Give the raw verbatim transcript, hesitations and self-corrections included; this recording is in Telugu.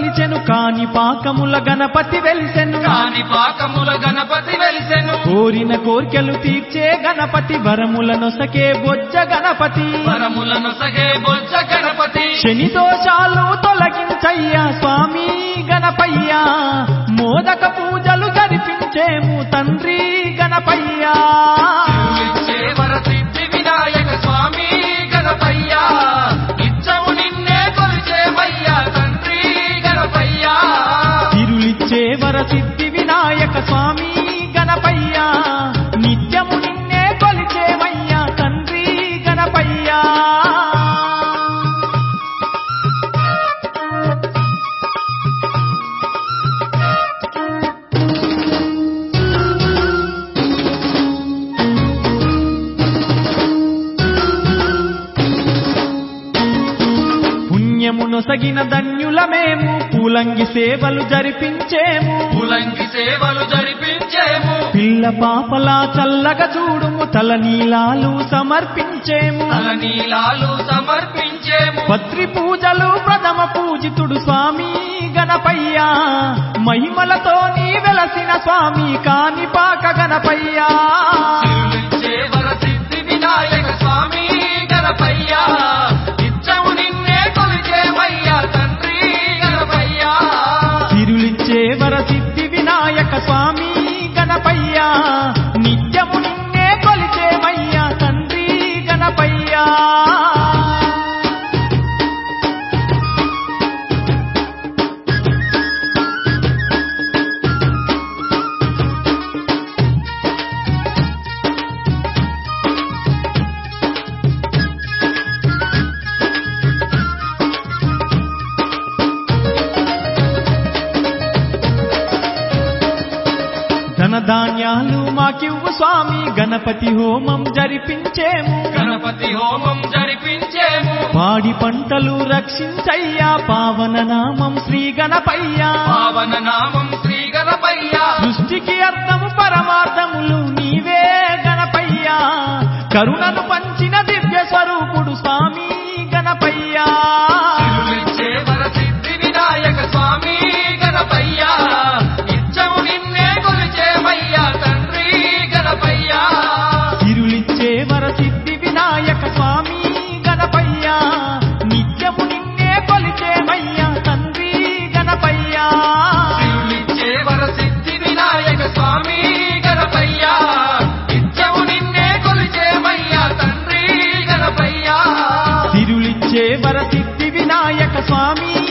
కొలిచెను కాని పాకముల గణపతి వెలిసెను కాని పాకముల గణపతి వెలిసెను కోరిన కోర్కెలు తీర్చే గణపతి వరముల నొసకే బొజ్జ గణపతి వరముల నొసగే బొజ్జ గణపతి శని దోషాలు తొలగించయ్యా స్వామి గణపయ్యా మోదక పూజలు జరిపించేము తండ్రి గణపయ్యా ఇచ్చే వరసిద్ధి వినాయక స్వామి గణపయ్యా ఇచ్చము నిన్నే కొలిచేమయ్యా తండ్రి గణపయ్యా తిరులిచ్చే వరసిద్ధి వినాయక స్వామి గణపయ్యా నిత్యము నిన్నే కొలిచేమయ్యా తండ్రి గణపయ్యా పుణ్యమునొసగిన ధన్యులమేము పూలంగి సేవలు జరిపించేము పులంగి సేవలు జరిపించేము పిల్ల పాపలా చల్లగా చూడుము తలనీలాలు సమర్పించేము తలనీలాలు సమర్పించేము పత్రి పూజలు ప్రథమ పూజితుడు స్వామి గణపయ్యా మహిమలతో నీ వెలసిన స్వామి కాణిపాక గణపయ్యా తిరులిచ్చే వరసిద్ధి వినాయక స్వామి గణపయ్యా ఇచ్చము నిన్నే కొలిచేమయ్యా తండ్రి గణపయ్యా తిరులిచ్చే వరసిద్ధి వినాయక స్వామి గణపయ్యా నిత్యము నిన్నే కొలిచేమయ్యా తండ్రి గణపయ్యా ధనధాన్యాలు మాకివ్వు స్వామి గణపతి హోమం జరిపించేము గణపతి హోమం జరిపించేము పాడి పంటలు రక్షించయ్యా పావన నామం శ్రీ గణపయ్యా పావన నామం శ్రీ గణపయ్యా సృష్టికి అర్థము పరమార్థములు నీవే గణపయ్యా కరుణను పంచిన దివ్య స్వరూపుడు స్వామి గణపయ్యా తిరులిచ్చే వరసిద్ధి వినాయక స్వామి గణపయ్యా ఇచ్చము నిన్నే కొలిచేమయ్యా తండ్రి గణపయ్యా తిరులిచ్చే వరసిద్ధి వినాయక స్వామి గణపయ్యా నిత్యము నిన్నే కొలిచేమయ్యా తండ్రి గణపయ్యా తిరులిచ్చే వరసిద్ధి వినాయక స్వామి గణపయ్యా ఇచ్చము నిన్నే కొలిచేమయ్యా తండ్రి గణపయ్యా తిరులిచ్చే వరసిద్ధి వినాయక స్వామి